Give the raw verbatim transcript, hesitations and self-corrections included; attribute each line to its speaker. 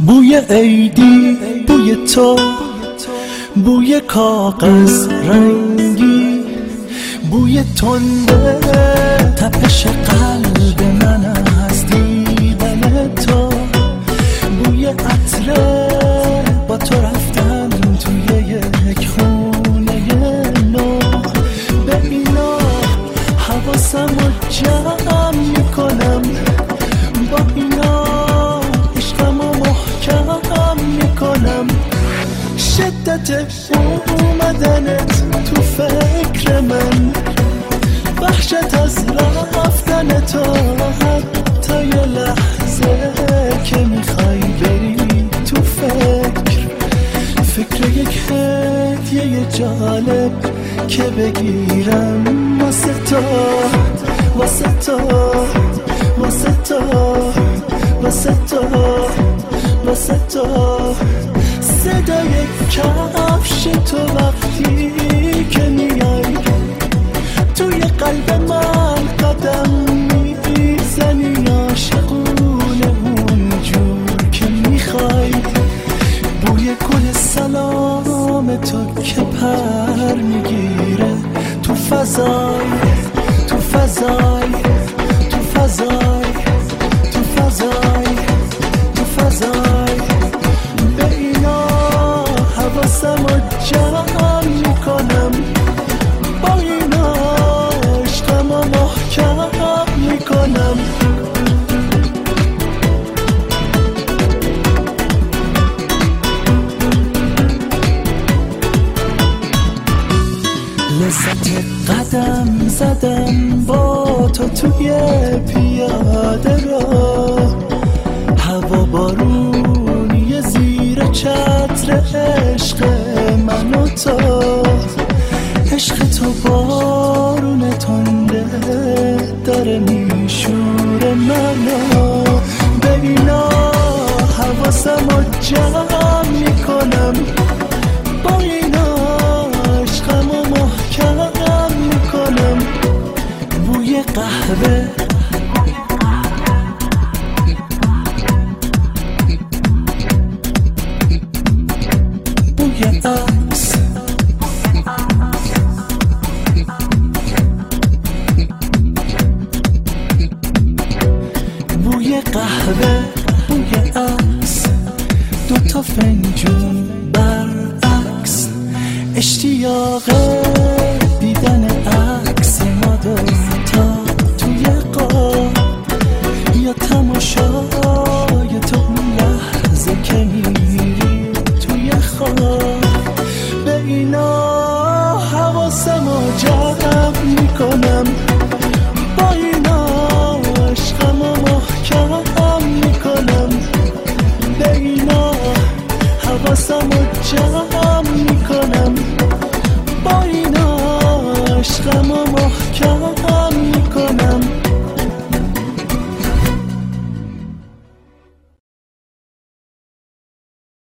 Speaker 1: بوی عیدی، بوی تو، بوی کاغذ رنگی، بوی تنده تپش قلب من از دیدن تو، بوی عطره با تو رفتن توی یک خونه نو. به اینا حواسم رو جمع میکنم، با اینا عشقم رو محکم میکنم. شدت اومدنت تو فکر من، وحشت از رفتن تو، حتی یه لحظه که میخوای بری تو فکر فکر یک هدیه جالب که بگیرم واسه تو، واسه تو، واسه تو، واسه تو، واسه تو. صدای کفش تو وقتی که میای توی قلب من قدم میزنی، عاشقونه اونجور که میخوای. بوی گل سلام تو که پر میگیره تو فضای، تو فضای، تو فضای، تو فضای، تو فضای. به اینا حواسم رو جمع میکنم، با اینا عشقم رو محکم میکنم. لذت قدم زدم با تو توی پیاده رو، هوا بارونی زیر چتر عشق من و تو. عشق تو بارون تنده داره میشوره منو. به اینا حواسم رو جمع میکنم، با اینا عشقم رو محکم میکنم. بوی قهوه، بوی عکس، بوی قهوه، بوی عکس، دوتا فنجون برعکس. اشتیاق دیدن عکس ما دوتا توی قاب، یا تماشای تو اون لحظه که میری توی خواب. به اینا حواسم رو جمع میکنم، با اینا عشقم رو محکم میکنم. به اینا حواسم رو جمع میکنم، با اینا عشقم